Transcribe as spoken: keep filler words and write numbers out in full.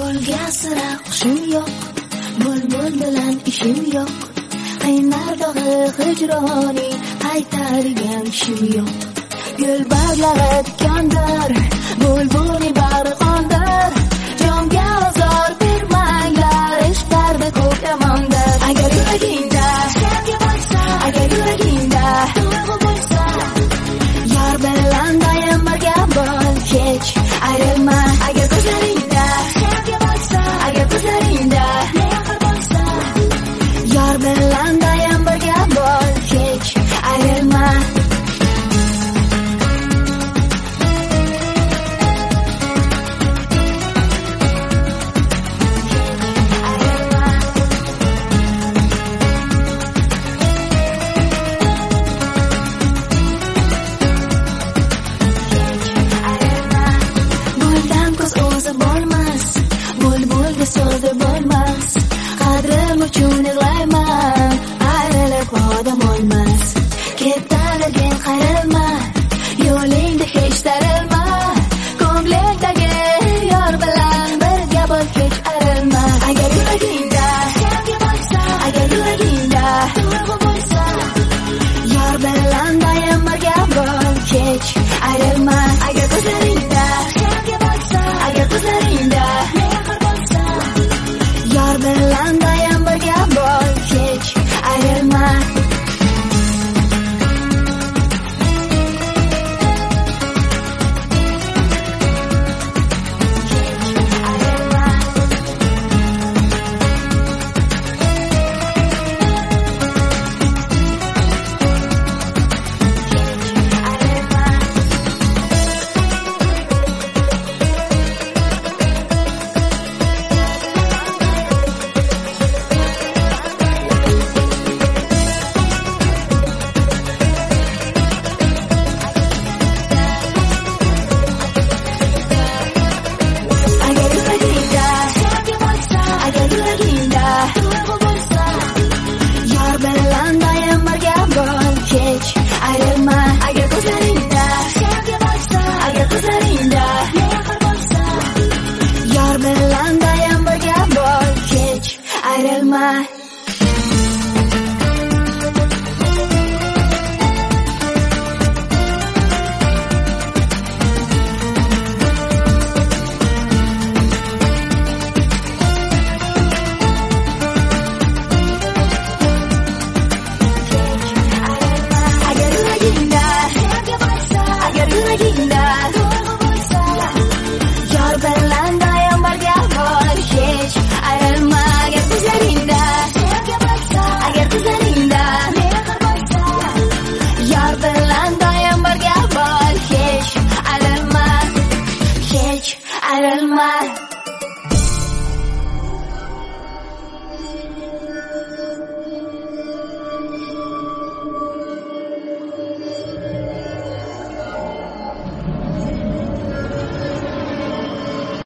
Bulbulga sira hushim yo'q, bulbul bilan ishim yo'q. Qaynar dog'i hijroning qaytargan ishim yo'q. Gul barglari tikandir, bulbulning bag'ri qondir. Jonga ozor bermanglar, ishlardi ko'p yomondir. Agar yuragingda sevgi bo'lsa, agar yuragingda tuyg'u bo'lsa, yor bilan doim birga bo'l, hech ayrilma. Agar ko'zlaringda sevgi bo'lsa, agar ko'zlaringda mehr bo'lsa, yor bilan doim birga bo'l, hech ayrilma. So'zi bo'lmas, qadrim uchun yig'layman, ayrilib odam olmas. Ket